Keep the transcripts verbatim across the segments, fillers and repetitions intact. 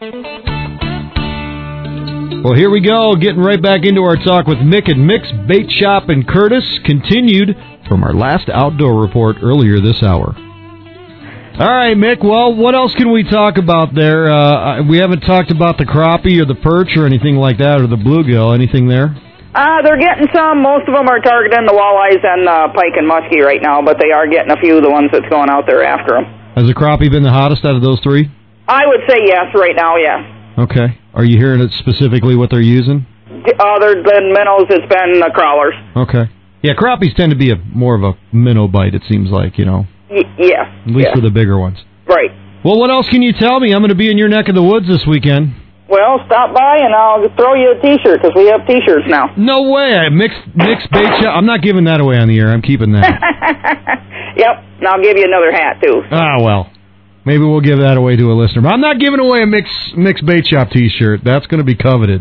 Well, here we go, getting right back into our talk with Mick at Mick's Bait Shop in Curtis, continued from our last outdoor report earlier this hour. All right, Mick, well, what else can we talk about there? Uh, we haven't talked about the crappie or the perch or anything like that, or the bluegill. Anything there? Uh, they're getting some. Most of them are targeting the walleyes and uh, pike and muskie right now, but they are getting a few of the ones that's going out there after them. Has the crappie been the hottest out of those three? I would say yes right now, yes. Okay. Are you hearing it specifically what they're using? Other than minnows, it's been uh, crawlers. Okay. Yeah, crappies tend to be a more of a minnow bite, it seems like, you know. Y- yeah. At least yeah. for the bigger ones. Right. Well, what else can you tell me? I'm going to be in your neck of the woods this weekend. Well, stop by and I'll throw you a T-shirt, because we have T-shirts now. No way. I mixed, mixed bait shop. I'm not giving that away on the air. I'm keeping that. Yep. And I'll give you another hat, too. Ah, well. Maybe we'll give that away to a listener. But I'm not giving away a mixed, mixed bait shop T-shirt. That's going to be coveted.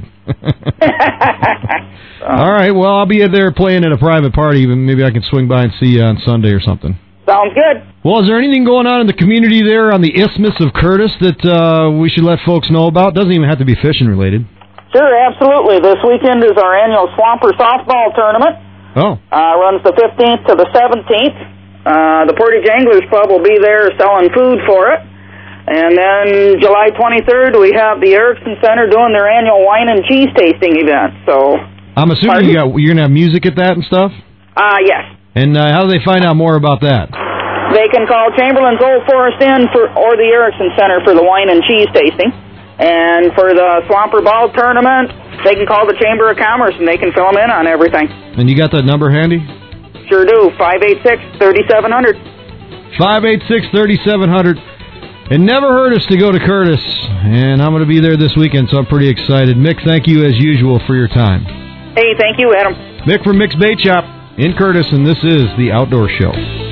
All right. Well, I'll be there playing at a private party. Maybe I can swing by and see you on Sunday or something. Sounds good. Well, is there anything going on in the community there on the Isthmus of Curtis that uh, we should let folks know about? Doesn't even have to be fishing related. Sure, absolutely. This weekend is our annual Swamper Softball Tournament. Oh. Uh, runs the fifteenth to the seventeenth. Uh, the Portage Anglers Club will be there selling food for it. And then July twenty-third, we have the Erickson Center doing their annual wine and cheese tasting event. So, I'm assuming you got, you're going to have music at that and stuff? Uh, yes. And uh, how do they find out more about that? They can call Chamberlain's Old Forest Inn for, or the Erickson Center for the wine and cheese tasting. And for the Swamper Ball Tournament, they can call the Chamber of Commerce, and they can fill them in on everything. And you got that number handy? Sure do. five eight six, three seven zero zero. five eight six, three seven zero zero. It never hurt us to go to Curtis, and I'm going to be there this weekend, so I'm pretty excited. Mick, thank you as usual for your time. Hey, thank you, Adam. Mick from Mick's Bait Shop in Curtis, and this is The Outdoor Show.